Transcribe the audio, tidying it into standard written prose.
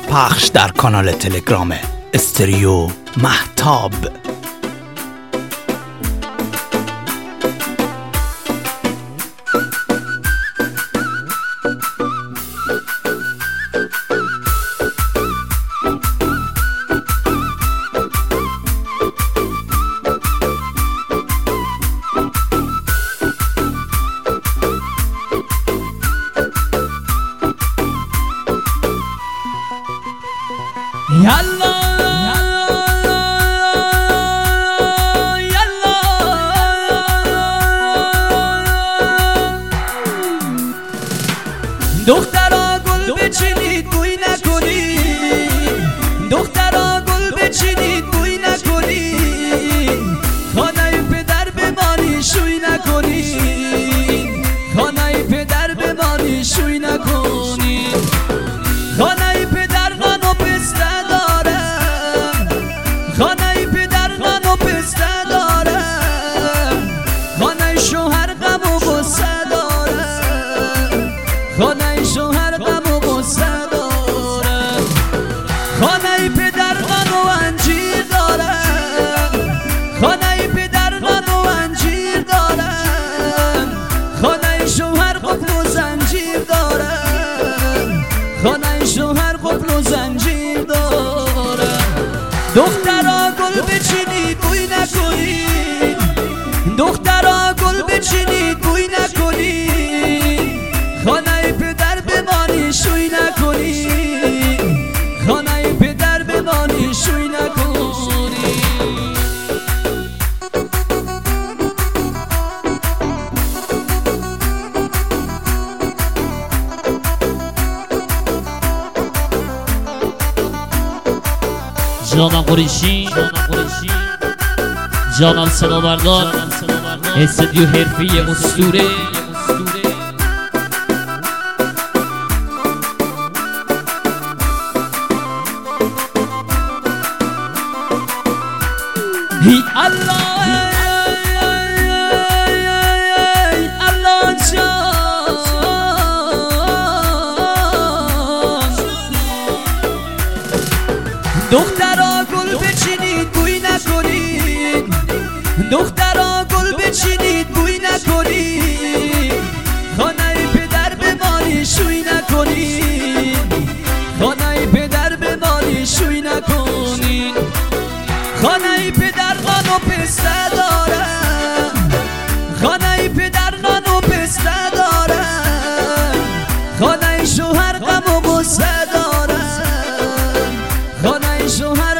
پخش در کانال تلگرام استریو مهتاب. یالا یالا دخترا گل بچینید بوی نکنید، دخترا گل بچینید بوی نکنید، خانه پدر بمانی شوی نکنید، خانه پدر بمانی شوی نکنید، خانه پدر نانو پسته داره، خانه پدر نانو پسته داره، خانه شوهر غم و غصه داره، خانه شوهر غم و غصه داره، خانه پدر نانو انجیر داره، خانه پدر نانو انجیر داره، خانه شوهر قفل و زنجیر داره، خانه شوهر قفل و زنجیر داره. دخترا گل بچینید بوی نکنید، دخترا گل بچینید بوی نکنید، خانه پدر بمانی شوی نکنید، خانه پدر بمانی شوی نکنید. جانم قریشی، جانم صدابردار، استودیو حرفی اسطوره. ای الله الله جان، دخترا گل بچینید بوی نکنید، دخترا گل بچینید بوی نکنید، خانه پدر بمانی شوی نکنید، خانه پدر بمانی شوی نکنید، خانه پدر نانو پسته داره، خانه پدر نانو پسته داره، خانه شوهر غم و غصه داره، خانه شوهر